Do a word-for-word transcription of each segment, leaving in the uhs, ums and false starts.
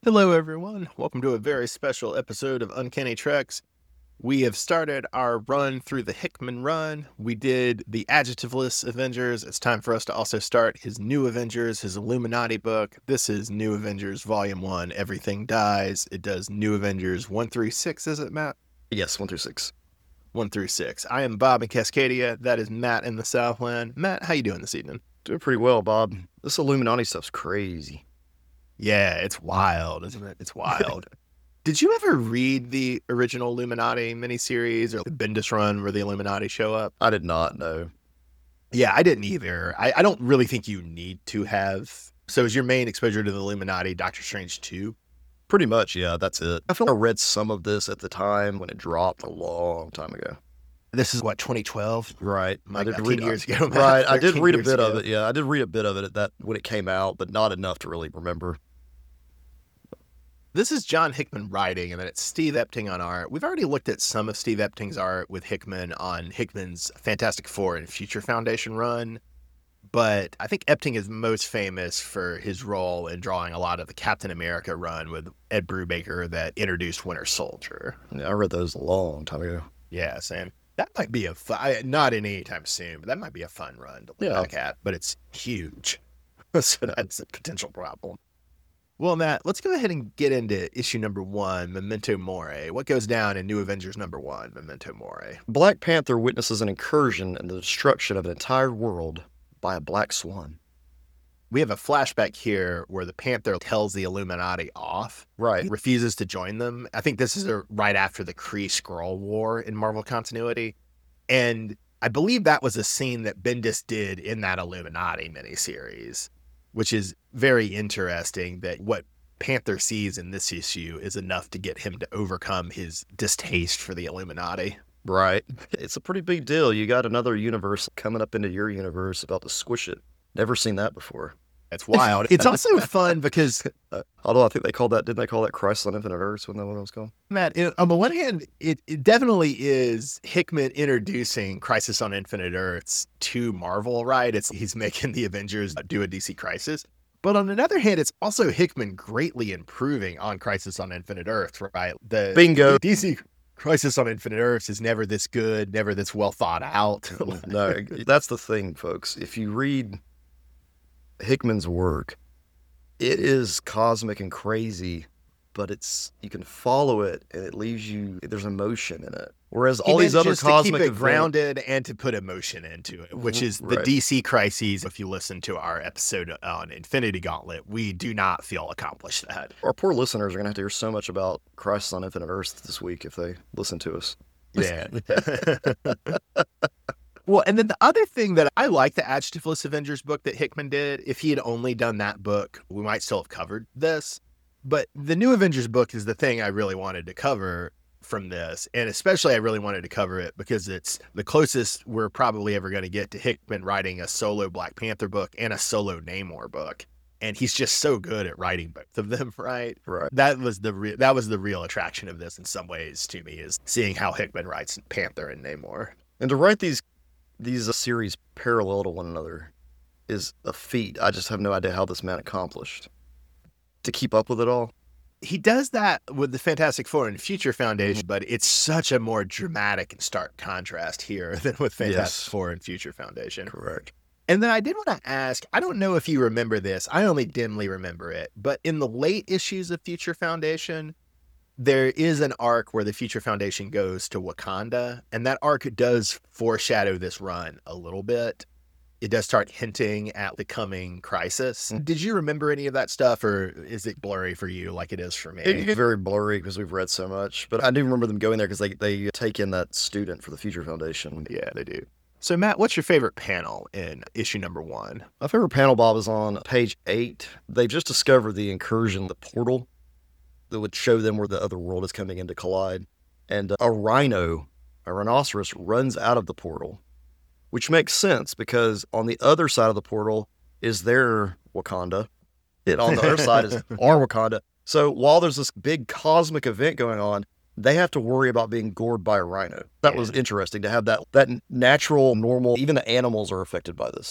Hello, everyone. Welcome to a very special episode of Uncanny Treks. We have started our run through the Hickman run. We did the adjectiveless Avengers. It's time for us to also start his new Avengers, his Illuminati book. This is New Avengers Volume one, Everything Dies. It does New Avengers one through six, is it, Matt? Yes, one through six. one through six. I am Bob in Cascadia. That is Matt in the Southland. Matt, how you doing this evening? Doing pretty well, Bob. This Illuminati stuff's crazy. Yeah, it's wild, isn't it? It's wild. Did you ever read the original Illuminati miniseries or the Bendis run where the Illuminati show up? I did not know. Yeah, I didn't either. I, I don't really think you need to have. So is your main exposure to the Illuminati Doctor Strange two? Pretty much, yeah, that's it. I feel like I read some of this at the time when it dropped a long time ago. This is what, twenty twelve? Right. Like I did read read years ago. Right. I did read a bit ago. of it. Yeah, I did read a bit of it at that when it came out, but not enough to really remember. This is John Hickman writing, and then it's Steve Epting on art. We've already looked at some of Steve Epting's art with Hickman on Hickman's Fantastic Four and Future Foundation run, but I think Epting is most famous for his role in drawing a lot of the Captain America run with Ed Brubaker that introduced Winter Soldier. Yeah, I read those a long time ago. Yeah, Sam. That might be a fun, not in any time soon, but that might be a fun run to look Yeah. back at, but it's huge. So that's a potential problem. Well, Matt, let's go ahead and get into issue number one, Memento Mori. What goes down in New Avengers number one, Memento Mori? Black Panther witnesses an incursion and the destruction of an entire world by a black swan. We have a flashback here where the Panther tells the Illuminati off, Right. refuses to join them. I think this is a, right after the Kree-Skrull War in Marvel continuity. And I believe that was a scene that Bendis did in that Illuminati miniseries, which is very interesting that what Panther sees in this issue is enough to get him to overcome his distaste for the Illuminati. Right. It's a pretty big deal. You got another universe coming up into your universe about to squish it. Never seen that before. It's wild. It's also fun because, Uh, although I think they called that, didn't they call that Crisis on Infinite Earths? Wasn't that what it was called? Matt, it, on the one hand, it, it definitely is Hickman introducing Crisis on Infinite Earths to Marvel, right? It's he's making the Avengers do a D C Crisis. But on another hand, it's also Hickman greatly improving on Crisis on Infinite Earths, right? The, Bingo. the D C Crisis on Infinite Earths is never this good, never this well thought out. No, that's the thing, folks. If you read Hickman's work, it is cosmic and crazy, but it's you can follow it and it leaves you, there's emotion in it. Whereas He all these meant other just cosmic to keep it event- grounded and to put emotion into it, which is the Right. D C crises. If you listen to our episode on Infinity Gauntlet, we do not feel accomplished that. Our poor listeners are going to have to hear so much about Crisis on Infinite Earths this week if they listen to us. Yeah. Well, and then the other thing that I like the Adjectiveless Avengers book that Hickman did, if he had only done that book, we might still have covered this. But the New Avengers book is the thing I really wanted to cover from this. And especially I really wanted to cover it because it's the closest we're probably ever going to get to Hickman writing a solo Black Panther book and a solo Namor book. And he's just so good at writing both of them, right? Right. That was the re- that was the real attraction of this in some ways to me, is seeing how Hickman writes Panther and Namor. And to write these these uh, series parallel to one another is a feat. I just have no idea how this man accomplished to keep up with it all. He does that with the Fantastic Four and Future Foundation, but it's such a more dramatic and stark contrast here than with Fantastic Yes. Four and Future Foundation. Correct. And then I did want to ask, I don't know if you remember this, I only dimly remember it, but in the late issues of Future Foundation, there is an arc where the Future Foundation goes to Wakanda, and that arc does foreshadow this run a little bit. It does start hinting at the coming crisis. Mm. Did you remember any of that stuff, or is it blurry for you like it is for me? It's very blurry because we've read so much, but I do remember them going there because they, they take in that student for the Future Foundation. Yeah, they do. So, Matt, what's your favorite panel in issue number one? My favorite panel, Bob, is on page eight. They've just discovered the incursion, the portal that would show them where the other world is coming in to collide. And a rhino, a rhinoceros, runs out of the portal, which makes sense because on the other side of the portal is their Wakanda. And on the other side is our Wakanda. So while there's this big cosmic event going on, they have to worry about being gored by a rhino. That was Yeah. interesting to have that that natural, normal, even the animals are affected by this.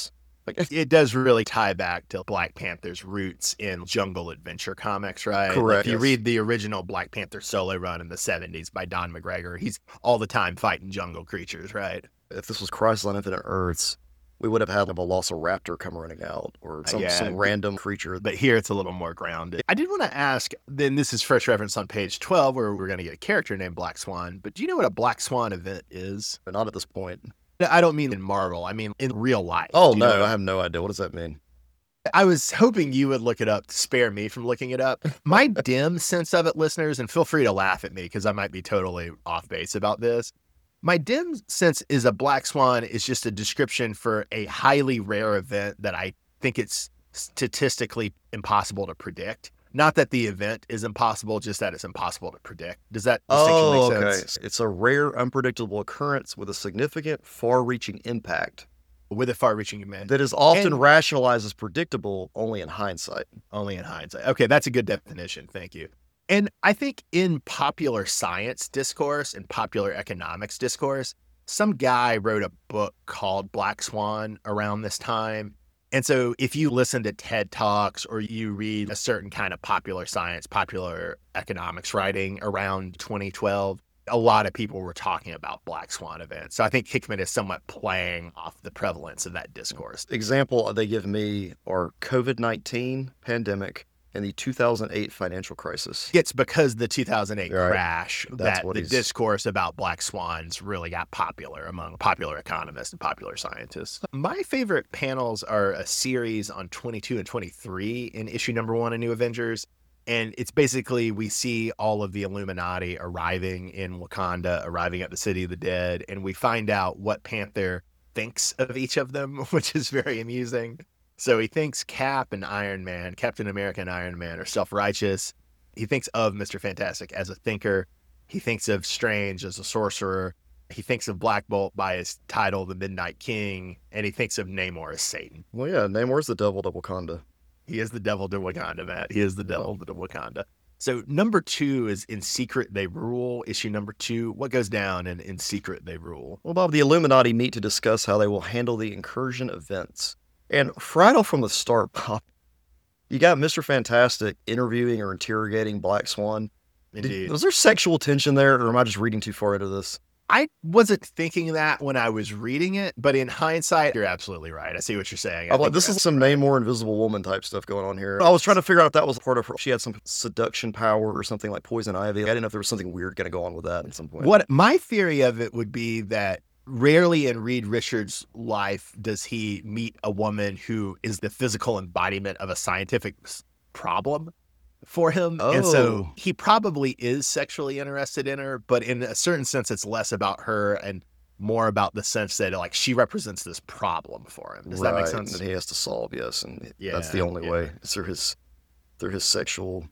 Like, It does really tie back to Black Panther's roots in jungle adventure comics, right? Like, correct. if you yes. read the original Black Panther solo run in the seventies by Don McGregor, he's all the time fighting jungle creatures, right? If this was Christ on Infinite Earths, we would have had a Velociraptor come running out or some, Yeah. some random creature. But here it's a little more grounded. I did want to ask, then this is first reference on page twelve, where we're going to get a character named Black Swan, but do you know what a Black Swan event is? But not at this point. I don't mean in Marvel, I mean in real life. Oh, Do you know no, what- I have no idea. What does that mean? I was hoping you would look it up to spare me from looking it up. My dim sense of it, listeners, and feel free to laugh at me because I might be totally off base about this. My dim sense is a Black Swan is just a description for a highly rare event that I think it's statistically impossible to predict. Not that the event is impossible, just that it's impossible to predict. Does that distinction Oh, make okay. sense? It's a rare, unpredictable occurrence with a significant, far-reaching impact With a far-reaching event, that is often And- rationalized as predictable only in hindsight. only in hindsight. Okay, that's a good definition. Thank you. And I think in popular science discourse and popular economics discourse, some guy wrote a book called Black Swan around this time. And so if you listen to TED Talks or you read a certain kind of popular science, popular economics writing around twenty twelve, a lot of people were talking about Black Swan events. So I think Hickman is somewhat playing off the prevalence of that discourse. Example they give me are COVID nineteen pandemic and the two thousand eight financial crisis. It's because the two thousand eight Right. crash That's that what the he's- discourse about Black Swans really got popular among popular economists and popular scientists. My favorite panels are a series on twenty-two and twenty-three in issue number one of New Avengers. And it's basically we see all of the Illuminati arriving in Wakanda, arriving at the City of the Dead, and we find out what Panther thinks of each of them, which is very amusing. So he thinks Cap and Iron Man, Captain America and Iron Man, are self-righteous. He thinks of Mister Fantastic as a thinker. He thinks of Strange as a sorcerer. He thinks of Black Bolt by his title, the Midnight King. And he thinks of Namor as Satan. Well, yeah, Namor's the devil to Wakanda. He is the devil to Wakanda, Matt. He is the devil to Wakanda. So number two is In Secret They Rule, issue number two. What goes down in In Secret They Rule? Well, Bob, the Illuminati meet to discuss how they will handle the incursion events. And right off from the start, Bob, you got Mister Fantastic interviewing or interrogating Black Swan. Did- Indeed. was there sexual tension there, or am I just reading too far into this? I wasn't thinking that when I was reading it, but in hindsight, you're absolutely right. I see what you're saying. I I'm like, think this that's- is some Namor Invisible Woman type stuff going on here. I was trying to figure out if that was part of her. She had some seduction power or something like poison ivy. I didn't know if there was something weird going to go on with that at some point. What my theory of it would be that rarely in Reed Richards' life does he meet a woman who is the physical embodiment of a scientific s- problem for him. And so Oh. he probably is sexually interested in her, but in a certain sense, it's less about her and more about the sense that like she represents this problem for him. Does that make Right, sense? that he has to solve, yes, and Yeah, that's the only yeah. way. It's through his, through his sexual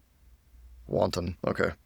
wanton. Okay.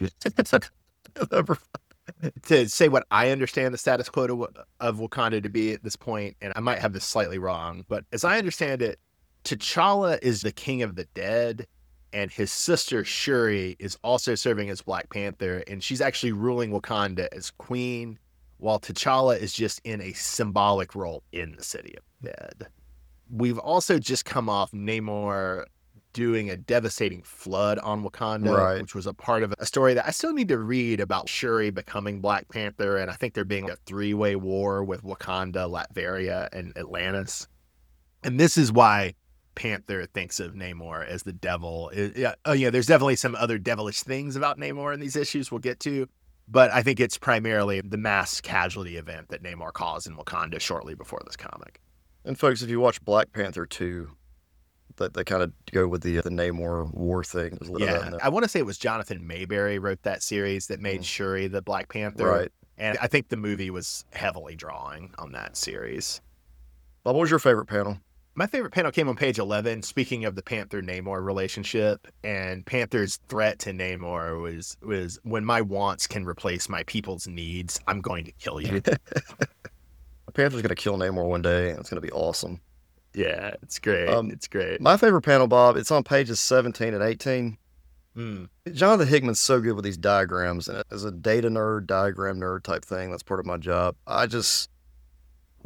To say what I understand the status quo to, of Wakanda to be at this point, and I might have this slightly wrong, but as I understand it, T'Challa is the king of the dead, and his sister Shuri is also serving as Black Panther, and she's actually ruling Wakanda as queen, while T'Challa is just in a symbolic role in the City of the Dead. We've also just come off Namor doing a devastating flood on Wakanda, Right. which was a part of a story that I still need to read about Shuri becoming Black Panther. And I think there being a three-way war with Wakanda, Latveria, and Atlantis. And this is why Panther thinks of Namor as the devil. It- yeah, oh, yeah, there's definitely some other devilish things about Namor in these issues we'll get to. But I think it's primarily the mass casualty event that Namor caused in Wakanda shortly before this comic. And folks, if you watch Black Panther two, that they kind of go with the the Namor war thing. There's a little of that in Yeah, there. I want to say it was Jonathan Mayberry wrote that series that made Mm. Shuri the Black Panther. Right. And I think the movie was heavily drawing on that series. Bob, what was your favorite panel? My favorite panel came on page eleven, speaking of the Panther-Namor relationship. And Panther's threat to Namor was, was when my wants can replace my people's needs, I'm going to kill you. Panther's going to kill Namor one day, and it's going to be awesome. Yeah, it's great. Um, it's great. My favorite panel, Bob, it's on pages seventeen and eighteen. Mm. Jonathan Hickman's so good with these diagrams, and as a data nerd, diagram nerd type thing, that's part of my job. I just,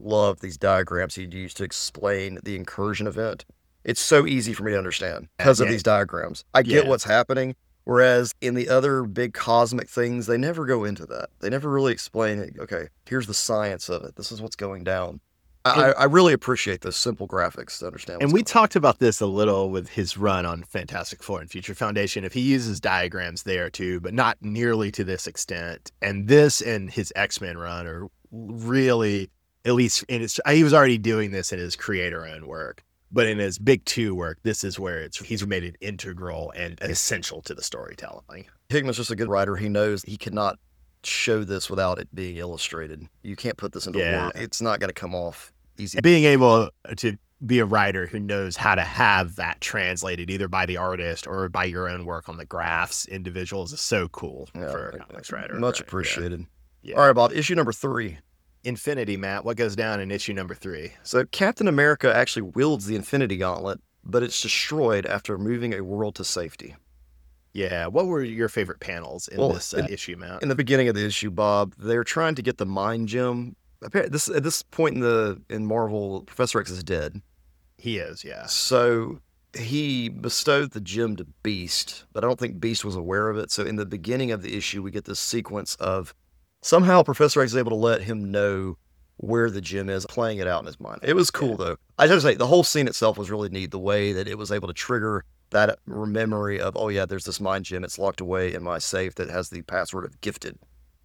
love these diagrams he'd use to explain the incursion event. It's so easy for me to understand because of Yeah. these diagrams. I get Yeah. what's happening. Whereas in the other big cosmic things, they never go into that. They never really explain it. Okay, here's the science of it. This is what's going down. I, And- I really appreciate those simple graphics to understand. And what's we going talked about this a little with his run on Fantastic Four and Future Foundation. If he uses diagrams there too, but not nearly to this extent. And this and his X-Men run are really, at least in his, he was already doing this in his creator-owned work. But in his big two work, this is where it's he's made it integral and essential to the storytelling. Hickman's just a good writer. He knows he cannot show this without it being illustrated. You can't put this into Yeah. word. It's not going to come off easy. Being able to be a writer who knows how to have that translated either by the artist or by your own work on the graphs, individuals, is so cool Yeah, for a comics writer. Much right? appreciated. Yeah. All right, Bob, issue number three. Infinity, Matt. What goes down in issue number three? So Captain America actually wields the Infinity Gauntlet, but it's destroyed after moving a world to safety. Yeah. What were your favorite panels in Well, this uh, issue, Matt? In the beginning of the issue, Bob, they're trying to get the Mind Gem. Appa- This at this point in the in Marvel, Professor X is dead. He is, yeah. So he bestowed the gem to Beast, but I don't think Beast was aware of it. So in the beginning of the issue, we get this sequence of somehow Professor X is able to let him know where the gem is, playing it out in his mind. It was cool, though. I just say the whole scene itself was really neat. The way that it was able to trigger that memory of, oh yeah, there's this mind gem. It's locked away in my safe that has the password of gifted.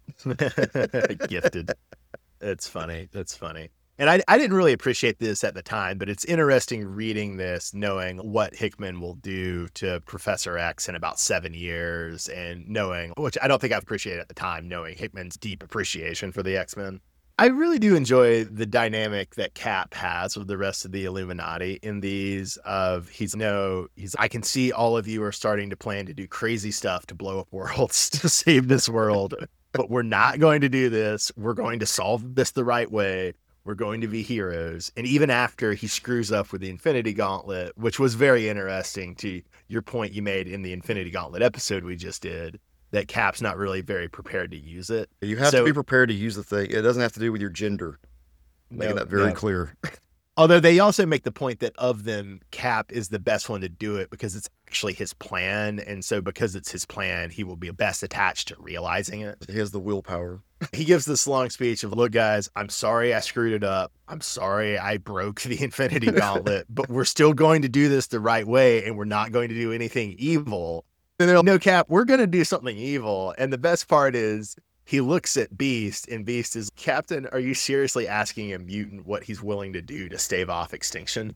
Gifted. It's funny. That's funny. And I, I didn't really appreciate this at the time, but it's interesting reading this, knowing what Hickman will do to Professor X in about seven years and knowing, which I don't think I appreciated at the time, knowing Hickman's deep appreciation for the X-Men. I really do enjoy the dynamic that Cap has with the rest of the Illuminati in these of he's no, he's, I can see all of you are starting to plan to do crazy stuff to blow up worlds to save this world, but we're not going to do this. We're going to solve this the right way. We're going to be heroes. And even after he screws up with the Infinity Gauntlet, which was very interesting to your point you made in the Infinity Gauntlet episode we just did, that Cap's not really very prepared to use it. You have So- to be prepared to use the thing. It doesn't have to do with your gender. Making No, that very no. clear. Although they also make the point that of them, Cap is the best one to do it because it's actually his plan. And so because it's his plan, he will be best attached to realizing it. He has the willpower. He gives this long speech of, look, guys, I'm sorry I screwed it up. I'm sorry I broke the Infinity Gauntlet, but we're still going to do this the right way and we're not going to do anything evil. And they're like, no, Cap, we're going to do something evil. And the best part is he looks at Beast and Beast is, Captain, are you seriously asking a mutant what he's willing to do to stave off extinction?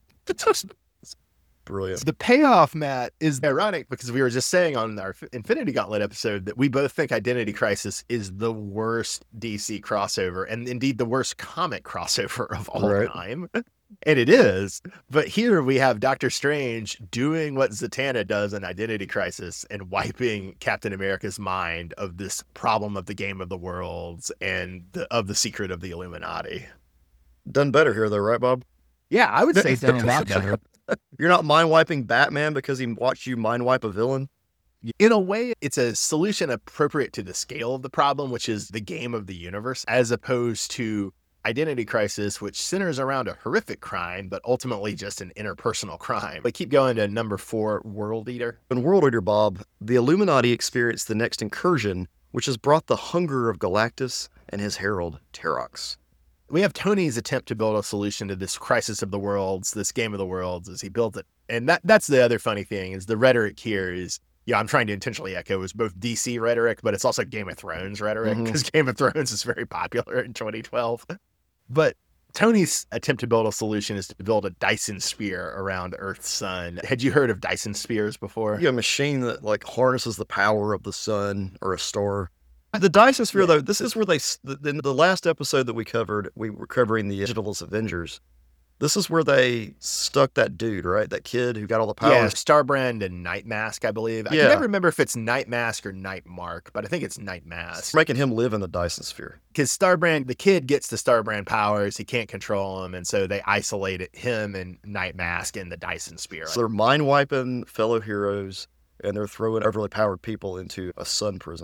Brilliant. The payoff, Matt, is ironic because we were just saying on our Infinity Gauntlet episode that we both think Identity Crisis is the worst D C crossover and indeed the worst comic crossover of all Right. time. And it is. But here we have Doctor Strange doing what Zatanna does in Identity Crisis and wiping Captain America's mind of this problem of the game of the worlds and the, of the secret of the Illuminati. Done better here, though, right, Bob? Yeah, I would say He's done a lot better. You're not mind wiping Batman because he watched you mind wipe a villain. In a way, it's a solution appropriate to the scale of the problem, which is the game of the universe, as opposed to Identity Crisis, which centers around a horrific crime, but ultimately just an interpersonal crime. But keep going to number four, World Eater. In World Eater, Bob, the Illuminati experienced the next incursion, which has brought the hunger of Galactus and his herald, Terox. We have Tony's attempt to build a solution to this crisis of the worlds, this game of the worlds, as he built it. And that that's the other funny thing is the rhetoric here is, yeah, I'm trying to intentionally echo is both D C rhetoric, but it's also Game of Thrones rhetoric Mhm. because Game of Thrones is very popular in twenty twelve. But Tony's attempt to build a solution is to build a Dyson sphere around Earth's sun. Had you heard of Dyson spheres before? You have a machine that like harnesses the power of the sun or a star. The Dyson Sphere, Yeah. though, this is where they, s- the- in the last episode that we covered, we were covering the Digitalist Avengers. This is where they stuck that dude, right? That kid who got all the Yeah, powers. Starbrand and Night Mask, I believe. I Yeah. can never remember if it's Night Mask or Night Mark, but I think it's Night Mask. Making him live in the Dyson Sphere. Because Starbrand, the kid gets the Starbrand powers, he can't control them, and so they isolate it, him and Night Mask in the Dyson sphere. So they're mind wiping fellow heroes and they're throwing overly powered people into a sun prison.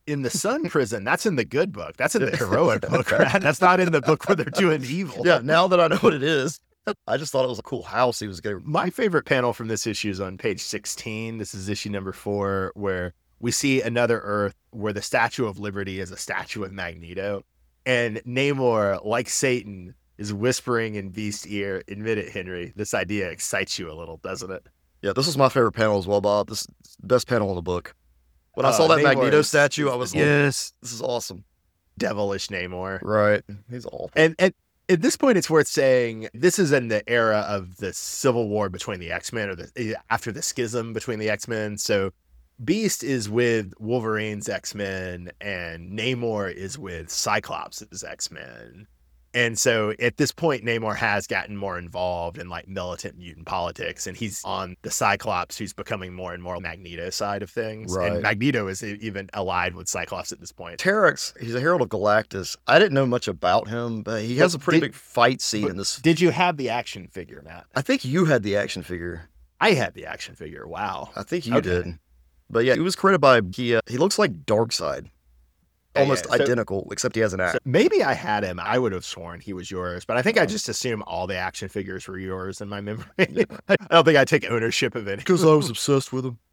in the Sun prison, that's in the good book. That's in the heroic book, right? That's not in the book where they're doing evil. Yeah, now that I know what it is, I just thought it was a cool house he was getting. My favorite panel from this issue is on page sixteen. This is issue number four, where we see another Earth where the Statue of Liberty is a statue of Magneto. And Namor, like Satan, is whispering in Beast's ear, admit it, Henry, this idea excites you a little, doesn't it? Yeah, this is my favorite panel as well, Bob. This is the best panel in the book. When I Uh, saw that Namor Magneto is- statue, I was like, yes, this is awesome. devilish Namor. Right. He's awful. And, and at this point, it's worth saying this is in the era of the civil war between the X-Men, or the after the schism between the X-Men. So Beast is with Wolverine's X-Men, and Namor is with Cyclops' X-Men. And so at this point, Namor has gotten more involved in like militant mutant politics, and he's on the Cyclops, who's becoming more and more Magneto side of things. Right. And Magneto is e- even allied with Cyclops at this point. Terex, he's a Herald of Galactus. I didn't know much about him, but he has a pretty Did- big fight scene but in this. Did you have the action figure, Matt? I think you had the action figure. I had the action figure. Wow. I think you Okay. did. But yeah, he was created by, he, uh, he looks like Darkseid. Yeah, Almost yeah. So- identical, except he has an axe. So maybe I had him. I would have sworn he was yours, but I think I just assume all the action figures were yours in my memory. I don't think I take ownership of it. Because I was obsessed with him.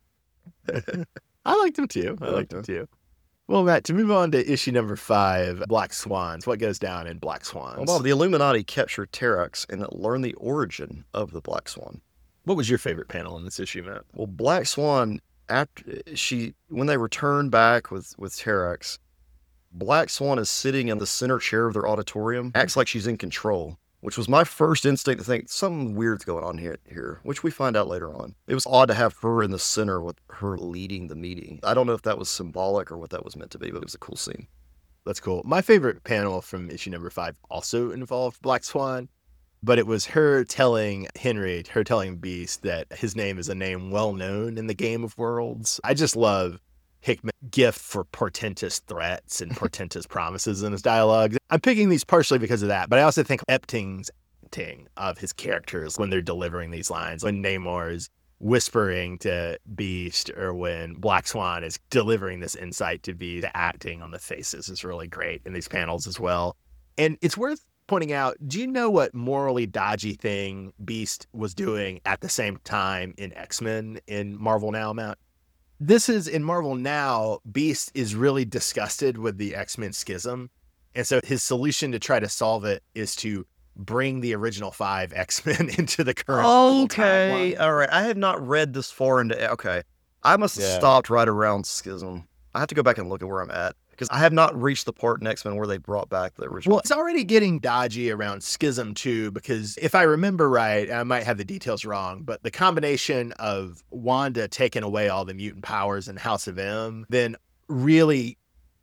I liked him too. I I liked liked him too. Well, Matt, to move on to issue number five, Black Swans. What goes down in Black Swans? Well, Bob, the Illuminati captured Terex and learned the origin of the Black Swan. What was your favorite panel in this issue, Matt? Well, Black Swan, after she, when they return back with with Terex, Black Swan is sitting in the center chair of their auditorium, acts like she's in control, which was my first instinct to think something weird's going on here, here, which we find out later on. It was odd to have her in the center with her leading the meeting. I don't know if that was symbolic or what that was meant to be, but it was a cool scene. That's cool. My favorite panel from issue number five also involved Black Swan, but it was her telling Henry, her telling Beast that his name is a name well known in the Game of Worlds. I just love Hickman's gift for portentous threats and portentous promises in his dialogue. I'm picking these partially because of that, but I also think Epting's acting of his characters when they're delivering these lines, when Namor is whispering to Beast or when Black Swan is delivering this insight to Beast, the acting on the faces is really great in these panels as well. And it's worth pointing out, do you know what morally dodgy thing Beast was doing at the same time in X-Men in Marvel Now, Matt? This is in Marvel Now, Beast is really disgusted with the X-Men schism. And so his solution to try to solve it is to bring the original five X-Men into the current. Okay, all right. I have not read this far into. Okay, I must have Yeah. stopped right around Schism. I have to go back and look at where I'm at because I have not reached the part in X-Men where they brought back the original. Well, it's already getting dodgy around Schism too, because if I remember right, I might have the details wrong, but the combination of Wanda taking away all the mutant powers in House of M then really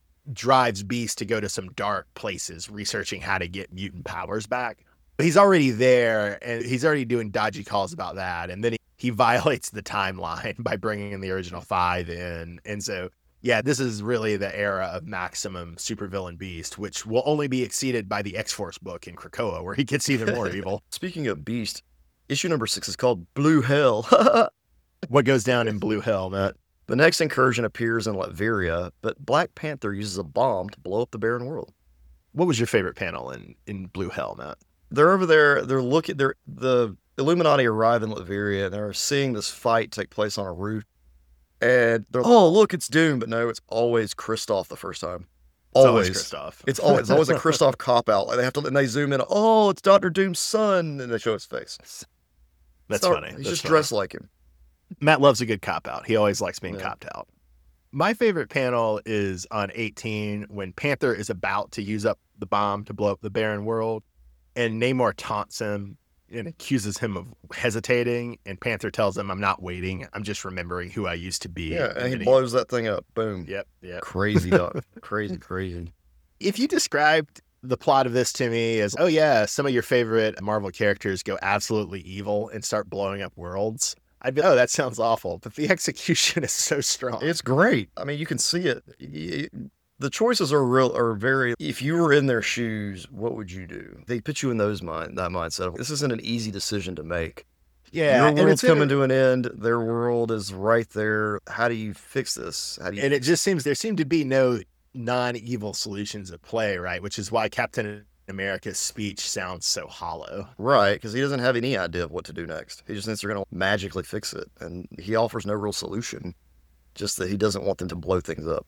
drives Beast to go to some dark places researching how to get mutant powers back. He's already there and he's already doing dodgy calls about that. And then he, he violates the timeline by bringing in the original five in. And so, yeah, this is really the era of maximum supervillain Beast, which will only be exceeded by the X-Force book in Krakoa, where he gets even more evil. Speaking of Beast, issue number six is called Blue Hell. What goes down in Blue Hell, Matt? The next incursion appears in Latveria, but Black Panther uses a bomb to blow up the barren world. What was your favorite panel in, in Blue Hell, Matt? They're over there. They're looking. They're the Illuminati arrive in Latveria, and they're seeing this fight take place on a roof. And they're oh look, it's Doom, but no, it's always Kristoff the first time. It's Always, Kristoff. it's always it's always a Kristoff cop out. Like they have to, and they zoom in. Oh, it's Doctor Doom's son, and they show his face. That's So, funny. He's That's just funny. dressed like him. Matt loves a good cop out. He always likes being Yeah. copped out. My favorite panel is on eighteen when Panther is about to use up the bomb to blow up the barren world, and Namor taunts him and accuses him of hesitating. And Panther tells him, "I'm not waiting. I'm just remembering who I used to be." Yeah, and he then blows that thing up. Boom. Yep, yep. Crazy dog. crazy, crazy. If you described the plot of this to me as, oh yeah, some of your favorite Marvel characters go absolutely evil and start blowing up worlds, I'd be, oh, that sounds awful. But the execution is so strong. It's great. I mean, you can see it. Y- The choices are real, are very. If you were in their shoes, what would you do? They put you in those mind that mindset. Of, this isn't an easy decision to make. Yeah, Your and world's it's coming inter- to an end. Their world is right there. How do you fix this? How do you? and it just seems there seem to be no non-evil solutions at play, right? Which is why Captain America's speech sounds so hollow. Right, because he doesn't have any idea of what to do next. He just thinks they're going to magically fix it, and he offers no real solution. Just that he doesn't want them to blow things up.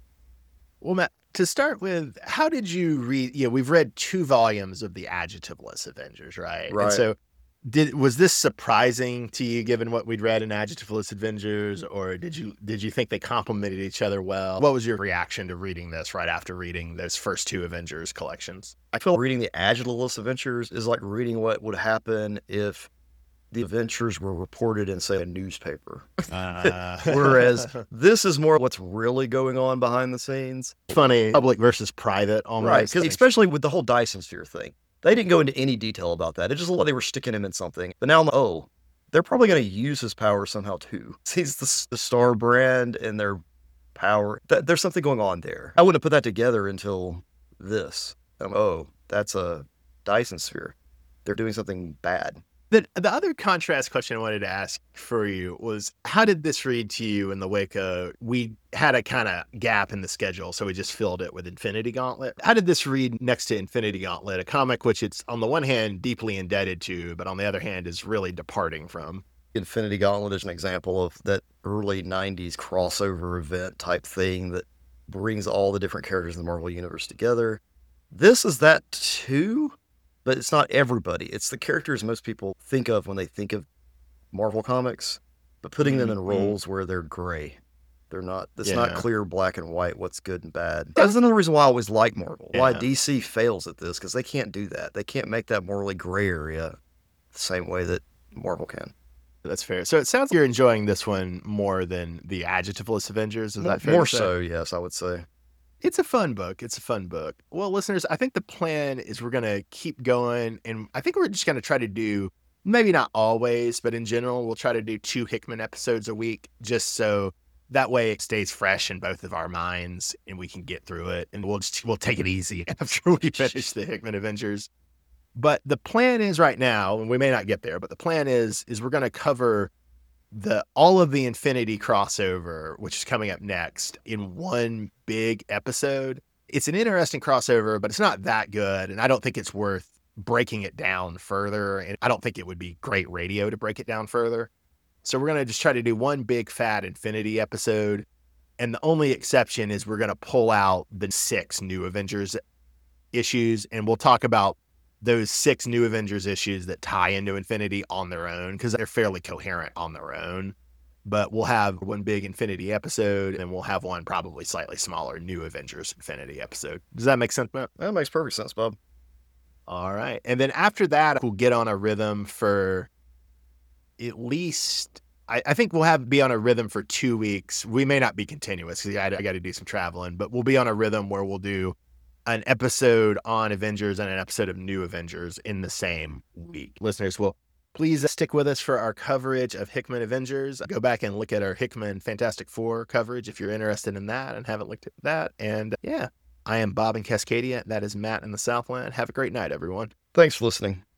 Well, Matt, to start with, how did you read? You know, we've read two volumes of the adjectiveless Avengers, right? Right. And so, did was this surprising to you, given what we'd read in adjectiveless Avengers, or did you did you think they complemented each other well? What was your reaction to reading this right after reading those first two Avengers collections? I feel reading the Adjectiveless Adventures is like reading what would happen if the adventures were reported in, say, a newspaper. Uh, Whereas this is more what's really going on behind the scenes. funny public versus private, almost. Right, because especially with the whole Dyson Sphere thing. They didn't go into any detail about that. It just looked like they were sticking him in something. But now I'm like, oh, they're probably going to use his power somehow too. He's the, the Star brand and their power. Th- there's something going on there. I wouldn't have put that together until this. Um, oh, that's a Dyson Sphere. They're doing something bad. The, the other contrast question I wanted to ask for you was, how did this read to you in the wake of, we had a kind of gap in the schedule, so we just filled it with Infinity Gauntlet. How did this read next to Infinity Gauntlet, a comic which it's on the one hand deeply indebted to, but on the other hand is really departing from? Infinity Gauntlet is an example of that early nineties crossover event type thing that brings all the different characters in the Marvel Universe together. This is that too, but it's not everybody. It's the characters most people think of when they think of Marvel Comics, but putting them in Mhm. roles where they're gray. They're not, it's Yeah. not clear black and white, what's good and bad. That's another reason why I always like Marvel, why Yeah. D C fails at this, because they can't do that. They can't make that morally gray area the same way that Marvel can. That's fair. So it sounds like you're enjoying this one more than the adjectiveless Avengers. Is that fair? More to say? so, yes, I would say. It's a fun book. It's a fun book. Well, listeners, I think the plan is we're going to keep going. And I think we're just going to try to do, maybe not always, but in general, we'll try to do two Hickman episodes a week, just so that way it stays fresh in both of our minds and we can get through it. And we'll just, we'll take it easy after we finish the Hickman Avengers. But the plan is right now, and we may not get there, but the plan is, is we're going to cover the all of the Infinity crossover, which is coming up next, in one big episode. It's an interesting crossover, but it's not that good, and I don't think it's worth breaking it down further, and I don't think it would be great radio to break it down further. So we're going to just try to do one big fat Infinity episode, and the only exception is we're going to pull out the six new Avengers issues, and we'll talk about those six new Avengers issues that tie into Infinity on their own, because they're fairly coherent on their own. But we'll have one big Infinity episode, and we'll have one probably slightly smaller new Avengers Infinity episode. Does that make sense, Matt? That makes perfect sense, Bob. All right. And then after that, we'll get on a rhythm for at least, I, I think we'll have be on a rhythm for two weeks. We may not be continuous because I, I got to do some traveling, but we'll be on a rhythm where we'll do an episode on Avengers and an episode of New Avengers in the same week. Listeners, well, please stick with us for our coverage of Hickman Avengers. Go back and look at our Hickman Fantastic Four coverage if you're interested in that and haven't looked at that. And yeah, I am Bob in Cascadia. That is Matt in the Southland. Have a great night, everyone. Thanks for listening.